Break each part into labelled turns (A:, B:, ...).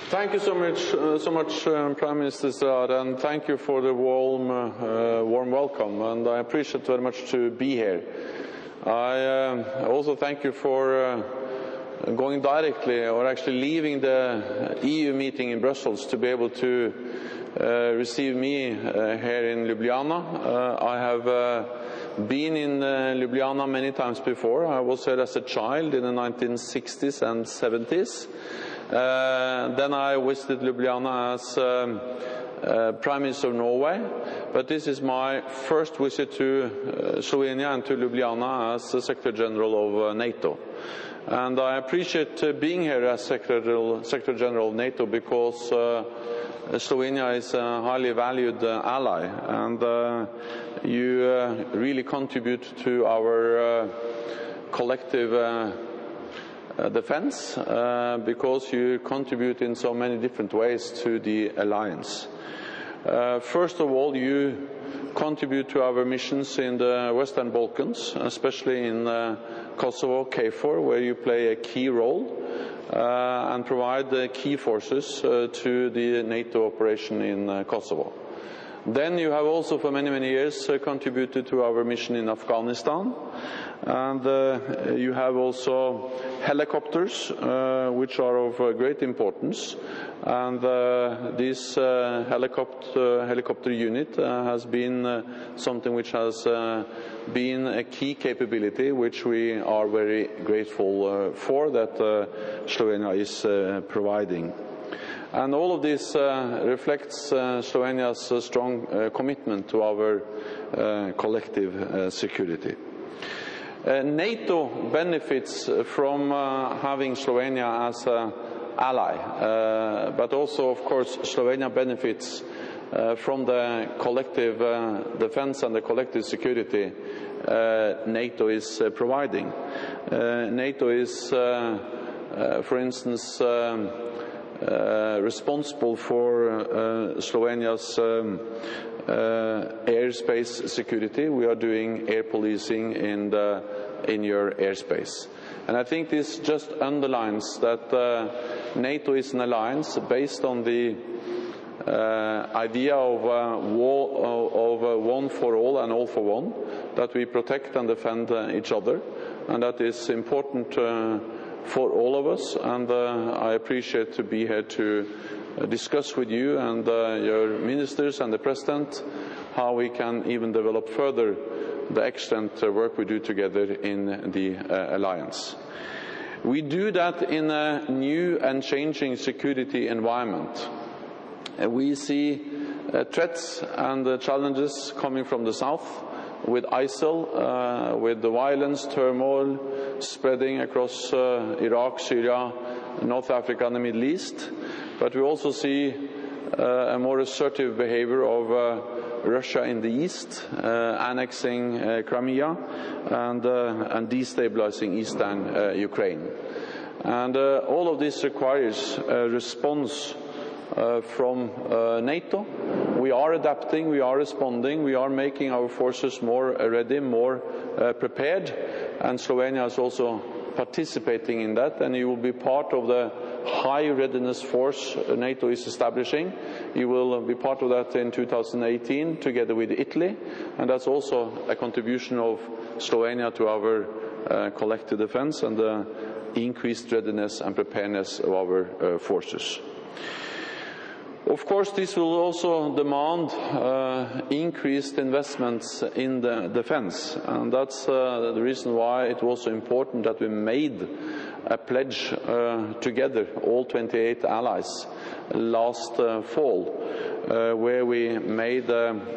A: Thank you so much, Prime Minister Saad, and thank you for the warm welcome. And I appreciate very much to be here. I also thank you for going directly, or actually leaving the EU meeting in Brussels to be able to receive me here in Ljubljana. I have been in Ljubljana many times before. I was here as a child in the 1960s and 70s. Then I visited Ljubljana as Prime Minister of Norway, but this is my first visit to Slovenia and to Ljubljana as the Secretary General of NATO. And I appreciate being here as Secretary General of NATO because Slovenia is a highly valued ally, and you really contribute to our collective defense because you contribute in so many different ways to the alliance. First of all, you contribute to our missions in the Western Balkans, especially in Kosovo, KFOR, where you play a key role and provide key forces to the NATO operation in Kosovo. Then you have also for many years contributed to our mission in Afghanistan, and you have also helicopters which are of great importance, and this helicopter unit has been something which has been a key capability which we are very grateful for that Slovenia is providing. And all of this reflects Slovenia's strong commitment to our collective security. NATO benefits from having Slovenia as an ally, but also, of course, Slovenia benefits from the collective defense and the collective security NATO is providing. NATO is, for instance, responsible for Slovenia's airspace security. We are doing air policing in your airspace. And I think this just underlines that NATO is an alliance based on the idea of one for all and all for one, that we protect and defend each other, and that is important for all of us, and I appreciate to be here to discuss with you and your ministers and the President how we can even develop further the excellent work we do together in the alliance. We do that in a new and changing security environment. We see threats and challenges coming from the south, with ISIL, with the violence, turmoil spreading across Iraq, Syria, North Africa and the Middle East. But we also see a more assertive behavior of Russia in the east, annexing Crimea and destabilizing eastern Ukraine. And all of this requires a response from NATO. We are adapting, we are responding, we are making our forces more ready, more prepared, and Slovenia is also participating in that, and you will be part of the high readiness force NATO is establishing. You will be part of that in 2018 together with Italy, and that's also a contribution of Slovenia to our collective defense and the increased readiness and preparedness of our forces. Of course, this will also demand increased investments in the defense, and that's the reason why it was so important that we made a pledge together, all 28 allies, last fall, where we made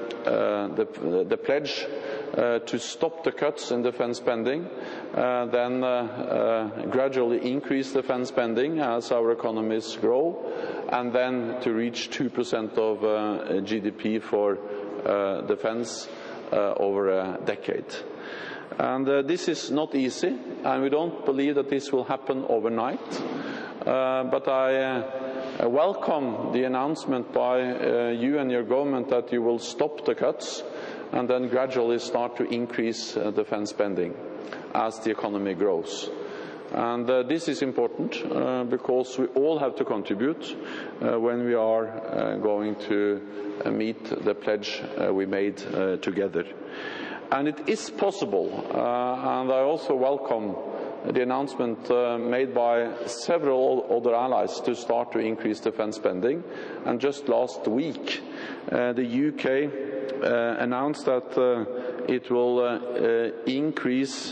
A: the pledge to stop the cuts in defense spending, then gradually increase defense spending as our economies grow, and then to reach 2% of GDP for defense over a decade. And this is not easy, and we don't believe that this will happen overnight. But I welcome the announcement by you and your government that you will stop the cuts and then gradually start to increase defense spending as the economy grows. And this is important because we all have to contribute when we are going to meet the pledge we made together. And it is possible, and I also welcome the announcement made by several other allies to start to increase defence spending. And just last week, the UK announced that it will increase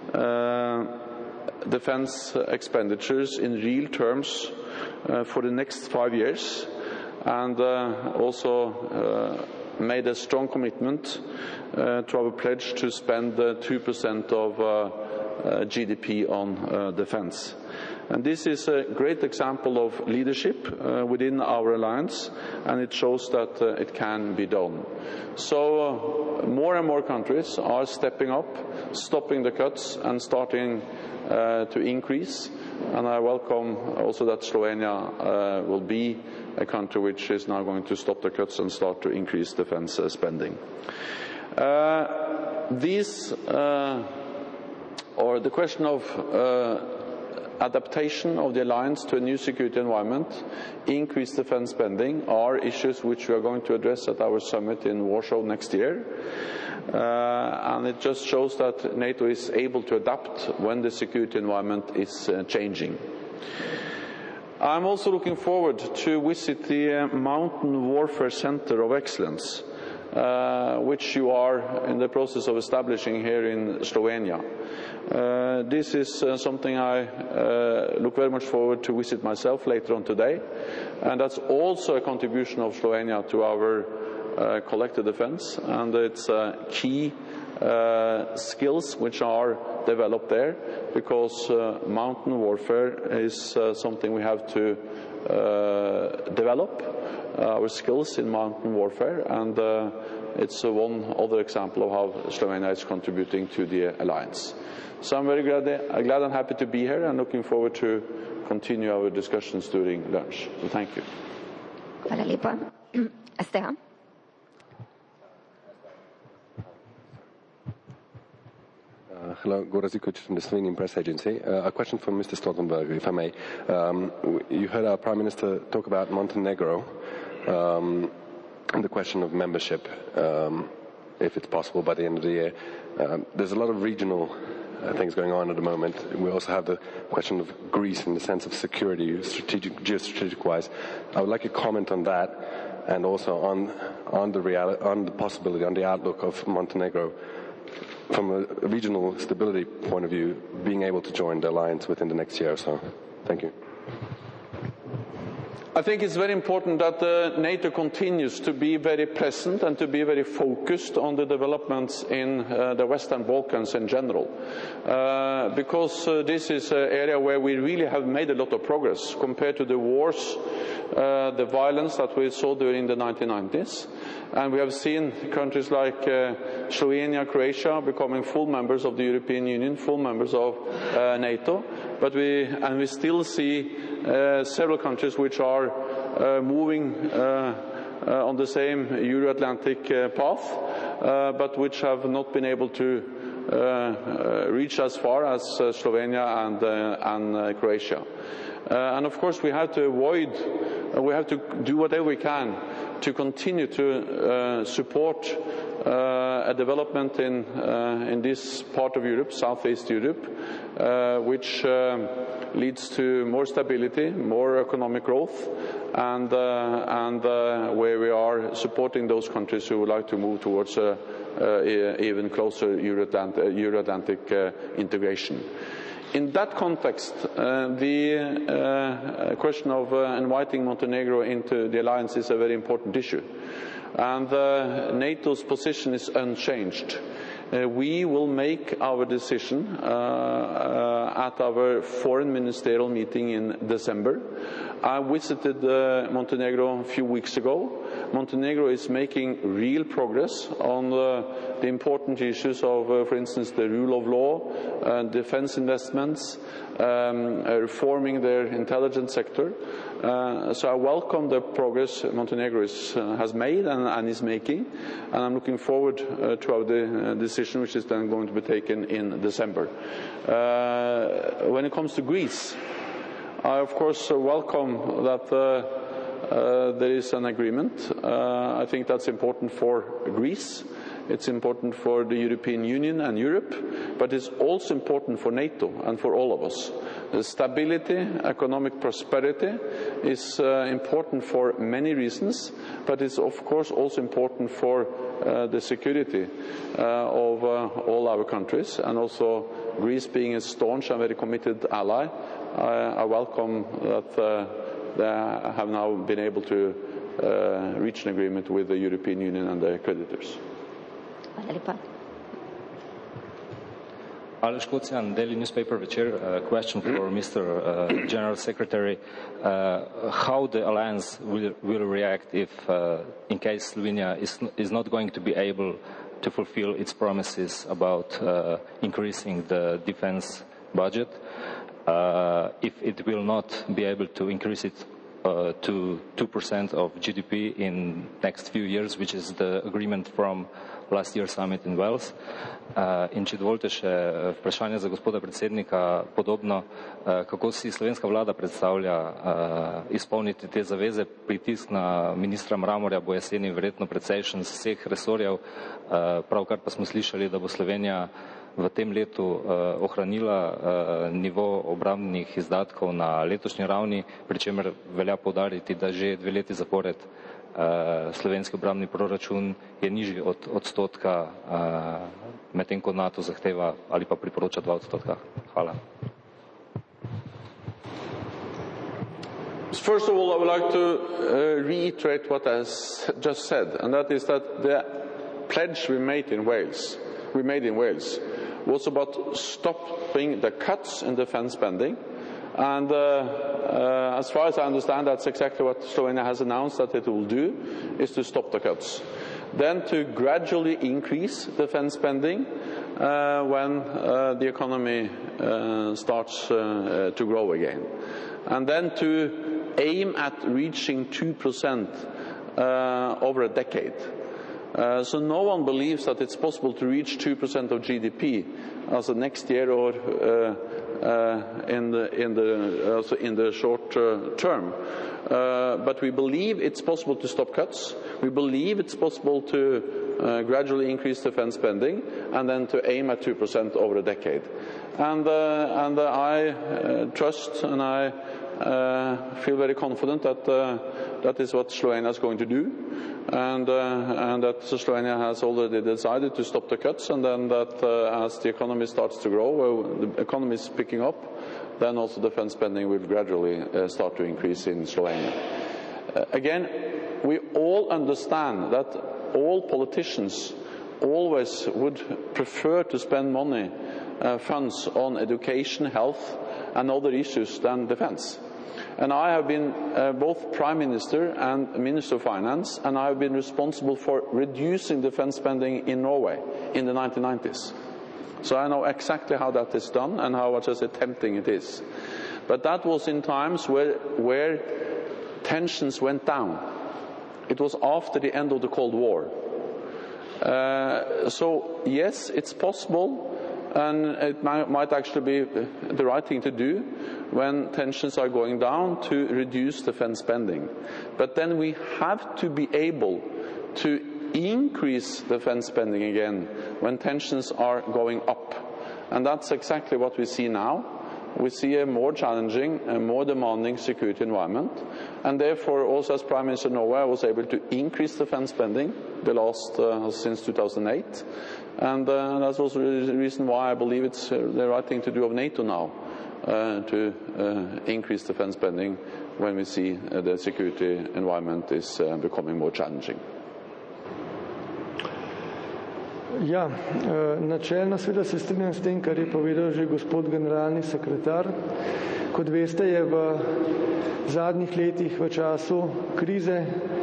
A: defence expenditures in real terms for the next 5 years, and also made a strong commitment to our pledge to spend 2% of GDP on defence. And this is a great example of leadership within our alliance, and it shows that it can be done. So more and more countries are stepping up, stopping the cuts and starting to increase, and I welcome also that Slovenia will be a country which is now going to stop the cuts and start to increase defence spending. Or the question of adaptation of the alliance to a new security environment, increased defence spending, are issues which we are going to address at our summit in Warsaw next year. And it just shows that NATO is able to adapt when the security environment is changing. I'm also looking forward to visit the Mountain Warfare Center of Excellence, which you are in the process of establishing here in Slovenia. This is something I look very much forward to visit myself later on today, and that's also a contribution of Slovenia to our collective defence, and it's key skills which are developed there, because mountain warfare is something we have to develop our skills in mountain warfare, and it's one other example of how Slovenia is contributing to the alliance. So I'm very glad and happy to be here, and looking forward to continue our discussions during lunch. So thank you.
B: Hvala lepa. Esteban.
C: Hello, Goran Zikovic from the Slovenian Press Agency. A question for Mr. Stoltenberg, if I may. You heard our Prime Minister talk about Montenegro and the question of membership, if it's possible by the end of the year. There's a lot of regional things going on at the moment. We also have the question of Greece in the sense of security, geostrategic-wise. I would like a comment on that, and also on the possibility, on the outlook of Montenegro from a regional stability point of view, being able to join the alliance within the next year or so. Thank you.
A: I think it's very important that NATO continues to be very present and to be very focused on the developments in the Western Balkans in general, because this is an area where we really have made a lot of progress compared to the wars, the violence that we saw during the 1990s. And we have seen countries like Slovenia, Croatia becoming full members of the European Union, full members of NATO. But we still see several countries which are moving on the same Euro-Atlantic path, but which have not been able to reach as far as Slovenia and Croatia. And of course we have to do whatever we can to continue to support a development in this part of Europe, Southeast Europe, which leads to more stability, more economic growth, and where we are supporting those countries who would like to move towards even closer Euro-Atlantic integration. In that context, the question of inviting Montenegro into the alliance is a very important issue, and NATO's position is unchanged. We will make our decision at our foreign ministerial meeting in December, I visited Montenegro a few weeks ago. Montenegro is making real progress on the important issues of, for instance, the rule of law, defense investments, reforming their intelligence sector. So I welcome the progress Montenegro has made and is making, and I'm looking forward to the decision which is then going to be taken in December. When it comes to Greece, I of course welcome that there is an agreement. I think that's important for Greece. It's important for the European Union and Europe, but it's also important for NATO and for all of us. The stability, economic prosperity is important for many reasons, but it's of course also important for the security of all our countries, and also Greece being a staunch and very committed ally. I welcome that they have now been able to reach an agreement with the European Union and their creditors.
D: Aleš Kocijan, Daily Newspaper Večer. A question for Mr. General Secretary. How the alliance will react if, in case Slovenia is not going to be able to fulfill its promises about increasing the defense budget, if it will not be able to increase it to 2% of GDP in next few years, which is the agreement from last year's summit in Wales. In če dovolite še vprašanje za gospoda predsednika podobno, kako si slovenska vlada predstavlja izpolniti te zaveze? Pritisk na ministra Mramorja bo jeseni verjetno precejšen z vseh resorjev, pravkar pa smo slišali, da bo Slovenija v tem letu ohranila nivo obrambnih izdatkov na letošnji ravni, pri čemer velja poudariti, da že 2 leti zapored slovenski obrambni proračun je nižji od odstotka, medtem ko NATO zahteva ali pa priporoča 2%. Hvala.
A: First of all, I would like to reiterate what I just said, and that is that the pledge we made in Wales was about stopping the cuts in defense spending. And as far as I understand, that's exactly what Slovenia has announced that it will do, is to stop the cuts. Then to gradually increase defense spending when the economy starts to grow again. And then to aim at reaching 2% over a decade. So no one believes that it's possible to reach 2% of GDP as of next year or in the short term. But we believe it's possible to stop cuts. We believe it's possible to gradually increase defense spending and then to aim at 2% over a decade. And I trust and I feel very confident that that is what Slovenia is going to do, and that Slovenia has already decided to stop the cuts, and then that as the economy starts to grow, the economy is picking up, then also defense spending will gradually start to increase in Slovenia. Again, we all understand that all politicians always would prefer to spend money, funds on education, health and other issues than defense. And I have been both Prime Minister and Minister of Finance, and I have been responsible for reducing defense spending in Norway in the 1990s. So I know exactly how that is done and how just tempting it is. But that was in times where tensions went down. It was after the end of the Cold War. So yes, it's possible, and it might actually be the right thing to do when tensions are going down to reduce defense spending. But then we have to be able to increase defense spending again when tensions are going up. And that's exactly what we see now. We see a more challenging and more demanding security environment, and therefore also as Prime Minister of Norway I was able to increase defense spending the last since 2008, and that's also the reason why I believe it's the right thing to do of NATO now, to increase defense spending when we see the security environment is becoming more challenging.
E: Ja, načelno seveda se strinjam s tem, kar je povedal že gospod generalni sekretar. Kot veste, je v zadnjih letih v času krize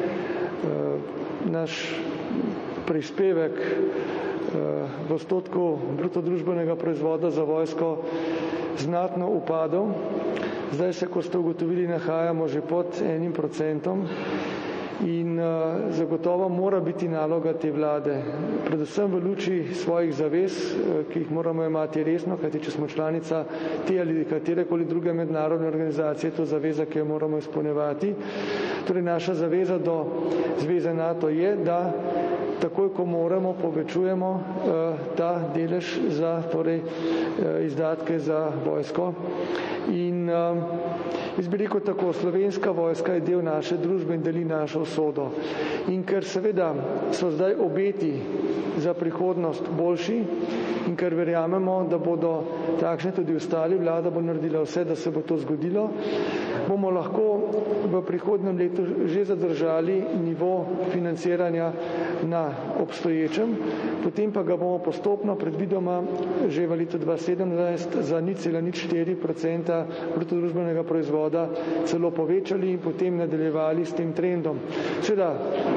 E: naš prispevek v odstotku bruto družbenega proizvoda za vojsko znatno upadal. Zdaj se, kot ste ugotovili, nahajamo že pod 1%. In zagotovo mora biti naloga te vlade, predvsem v luči svojih zavez, ki jih moramo imati resno, kajti če smo članica te ali katerekoli druge mednarodne organizacije, to zaveza, ki jo moramo izpolnjevati. Torej naša zaveza do zveze NATO je, da takoj, ko moramo, povečujemo ta delež za izdatke za vojsko. In jaz bi rekel tako, slovenska vojska je del naše družbe in deli našo usodo. In ker seveda so zdaj obeti za prihodnost boljši in ker verjamemo, da bodo takšne tudi ostali, vlada bo naredila vse, da se bo to zgodilo, bomo lahko v prihodnjem letu že zadržali nivo financiranja na obstoječem, potem pa ga bomo postopno predvidoma že v letu 2017 za 0,04% bruto družbenega proizvoda celo povečali in potem nadaljevali s tem trendom. Seveda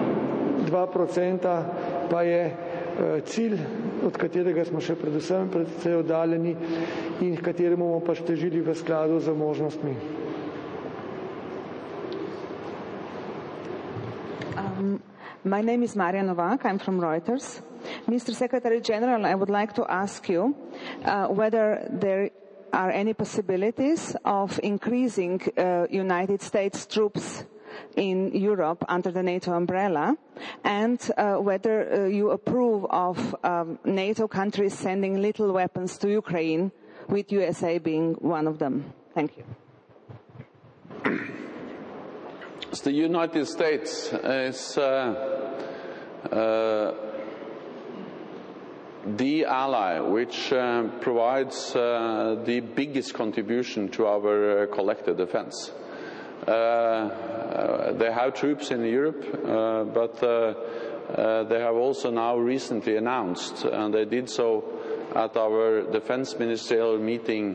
E: 2% pa je cilj, od katerega smo še predvsem precej oddaljeni in k kateremu bomo pač težili v skladu z možnostmi.
F: My name is Marja Novak. I'm from Reuters. Mr. Secretary General, I would like to ask you whether there are any possibilities of increasing United States troops in Europe under the NATO umbrella, and whether you approve of NATO countries sending little weapons to Ukraine, with USA being one of them. Thank you.
A: The United States is the ally which provides the biggest contribution to our collective defense. They have troops in Europe, but they have also now recently announced, and they did so at our defense ministerial meeting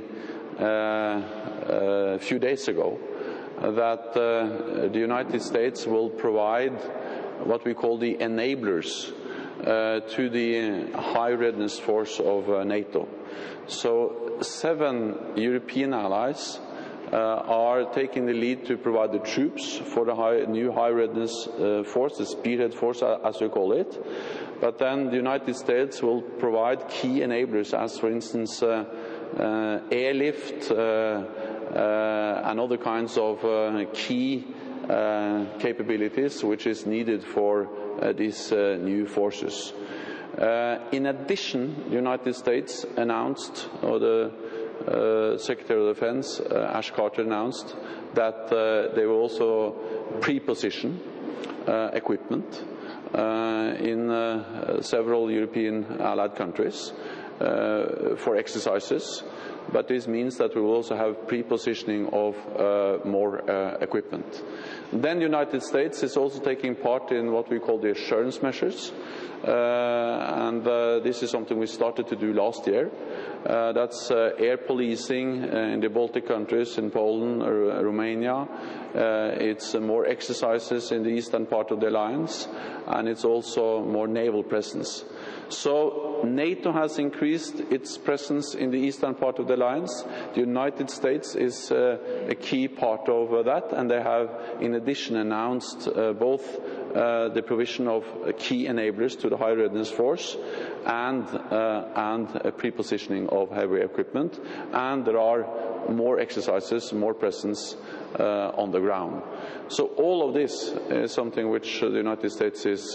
A: a few days ago, that the United States will provide what we call the enablers to the high readiness force of NATO. So 7 European allies are taking the lead to provide the troops for the new high readiness force, the spearhead force as we call it. But then the United States will provide key enablers, as for instance airlift and other kinds of key capabilities which is needed for these new forces. In addition, the United States announced, or the Secretary of Defense, Ash Carter, announced that they will also pre-position equipment in several European allied countries for exercises. But this means that we will also have pre-positioning of more equipment. Then the United States is also taking part in what we call the assurance measures. And this is something we started to do last year. That's air policing in the Baltic countries, in Poland, Romania. It's more exercises in the eastern part of the alliance, and it's also more naval presence. So NATO has increased its presence in the eastern part of the alliance. The United States is a key part of that, and they have in addition announced both the provision of key enablers to the high readiness force and a pre-positioning of heavy equipment, and there are more exercises, more presence on the ground. So all of this is something which the United States is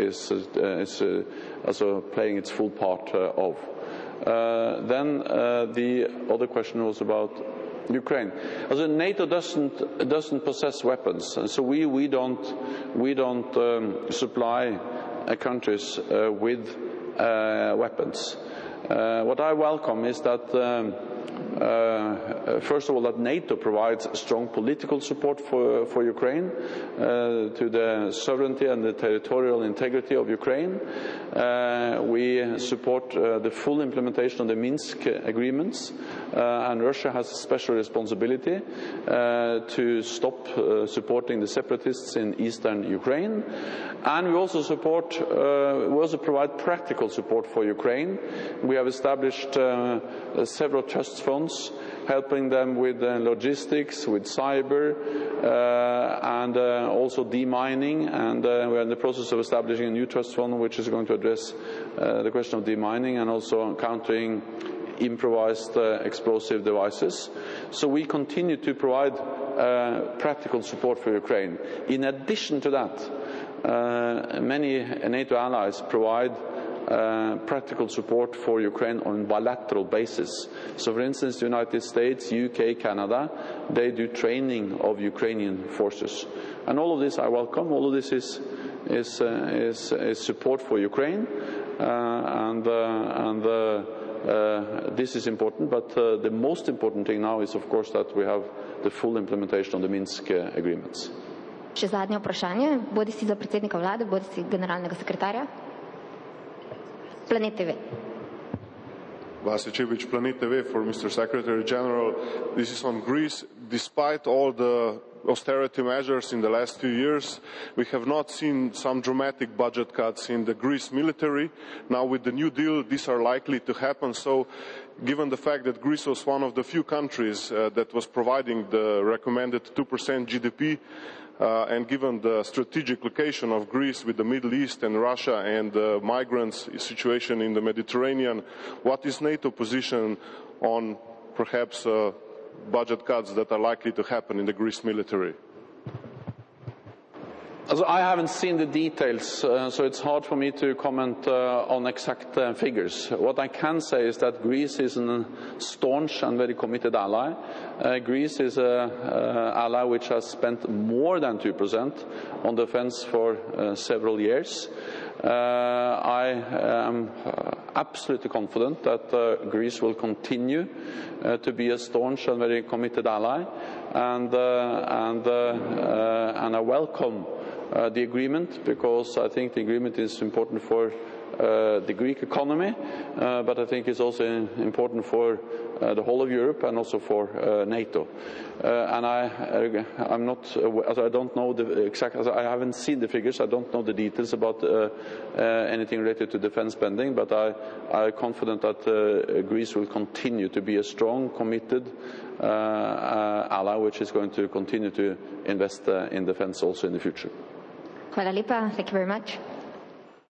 A: also playing its full part of. Then the other question was about Ukraine. Also, NATO doesn't possess weapons, and so we don't supply countries with weapons. What I welcome is that first of all, that NATO provides strong political support for Ukraine, to the sovereignty and the territorial integrity of Ukraine. We support the full implementation of the Minsk agreements, and Russia has a special responsibility to stop supporting the separatists in eastern Ukraine. And we also provide practical support for Ukraine. We have established several trust funds, helping them with logistics, with cyber, and also demining. And we're in the process of establishing a new trust fund which is going to address the question of demining and also countering improvised explosive devices. So we continue to provide practical support for Ukraine. In addition to that, many NATO allies provide practical support for Ukraine on bilateral basis. So for instance, the United States, UK, Canada, they do training of Ukrainian forces. And all of this I welcome. All of this is support for Ukraine, this is important, but the most important thing now is, of course, that we have the full implementation of the Minsk agreements.
B: Ще заднє вprašanje, боди си за председника влади, боди си генералнega секретаря. Planet TV.
G: Vasil Čibić, Planet TV, for Mr. Secretary General. This is on Greece. Despite all the austerity measures in the last few years, we have not seen some dramatic budget cuts in the Greece military. Now with the New Deal, these are likely to happen. So given the fact that Greece was one of the few countries that was providing the recommended 2% GDP, and given the strategic location of Greece with the Middle East and Russia and the migrants situation in the Mediterranean, what is NATO position on perhaps budget cuts that are likely to happen in the Greece military?
A: I haven't seen the details, so it's hard for me to comment on exact figures. What I can say is that Greece is a staunch and very committed ally. Greece is an ally which has spent more than 2% on defense for several years. I am absolutely confident that Greece will continue to be a staunch and very committed ally, and I welcome the agreement, because I think the agreement is important for the Greek economy, but I think it's also important for the whole of Europe and also for NATO. And I'm not, as I don't know the exact, as I haven't seen the figures, I don't know the details about anything related to defense spending, but I'm confident that Greece will continue to be a strong, committed ally, which is going to continue to invest in defense also in the future.
B: Hvala lepa. Thank you very much.